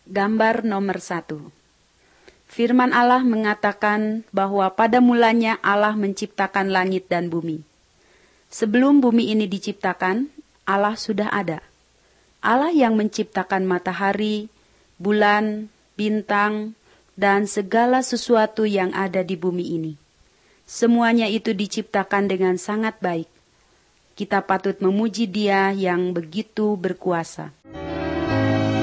Gambar nomor 1. Firman Allah mengatakan bahwa pada mulanya Allah menciptakan langit dan bumi. Sebelum bumi ini diciptakan, Allah sudah ada. Allah yang menciptakan matahari, bulan, bintang, dan segala sesuatu yang ada di bumi ini. Semuanya itu diciptakan dengan sangat baik. Kita patut memuji Dia yang begitu berkuasa.